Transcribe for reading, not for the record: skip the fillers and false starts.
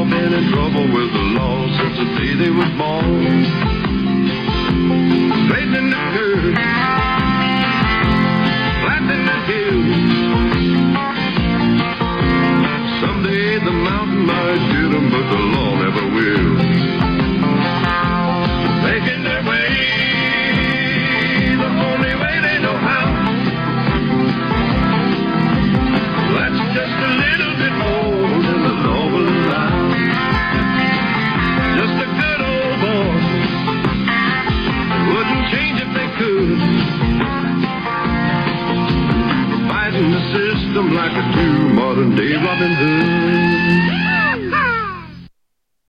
all been in trouble with the law since the day they was born. Straightening the curve, flattening the hill. Someday the mountain might get 'em, but the